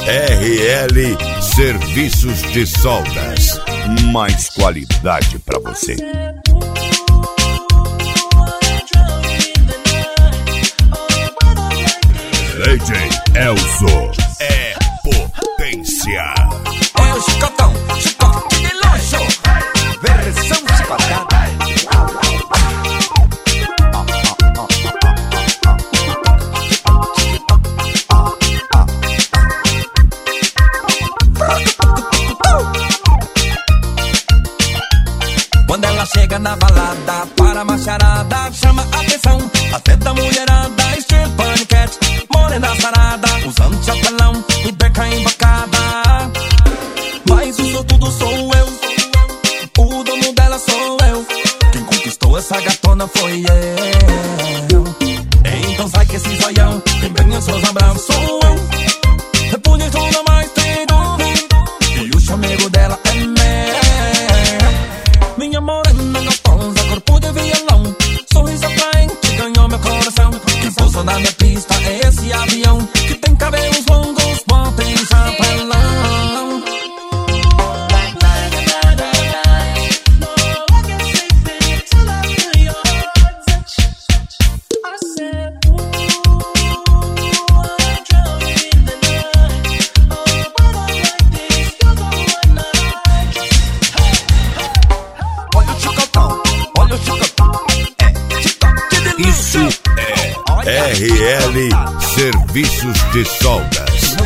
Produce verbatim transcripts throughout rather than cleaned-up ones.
R L Serviços de Soldas. Mais qualidade pra você. D J Elzo é potência. É o chicotão, chicote de luxo, versão chicotada. Quando ela chega na balada, para a macharada, chama a atenção até da mulherada, estilo paniquete, morena sarada, usando chapelão e beca embocada. Mas o sortudo sou eu, o dono dela sou eu, quem conquistou essa gatona foi eu. Então sai que esse zoião, quem ganha seus abraços sou eu. É bonitona, mas tem dono, e o chamego dela é meu. Minha morena gostosa, corpo de violão, sorriso atraente, ganhou meu coração. Quem pousa na minha pista é esse avião, que tem cabelos longos, bota em chapelão. Isso é R L Serviços de Soldas.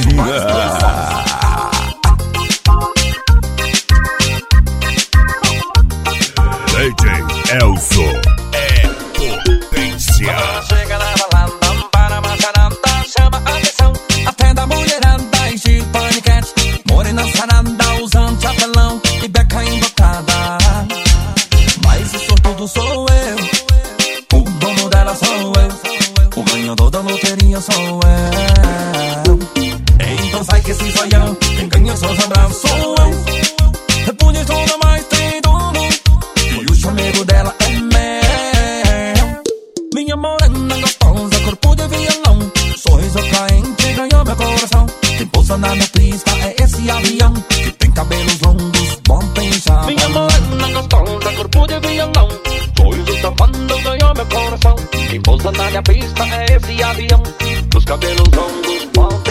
D J Elzo é potência. Chega na balada, para a macharada, chama a atenção até da mulherada, estilo paniquete, morena sarada, usando chapelão e beca embocada. Mas o sortudo sou eu, o dono dela sou eu, o ganhador da loteria sou eu. Então sai que esse zoião, quem ganha seus abraços sou eu. É bonitona, mas tem dono, e o chamego dela é meu. Minha morena gostosa, corpo de violão, sorriso atraente, ganhou meu coração. Quem pousa na minha pista é esse avião, que tem cabelos longos, bom pensar. Minha morena gostosa, corpo de violão, sorriso tampando, ganhou meu coração. Quem pousa na minha pista é esse avião, dos cabelos longos, bom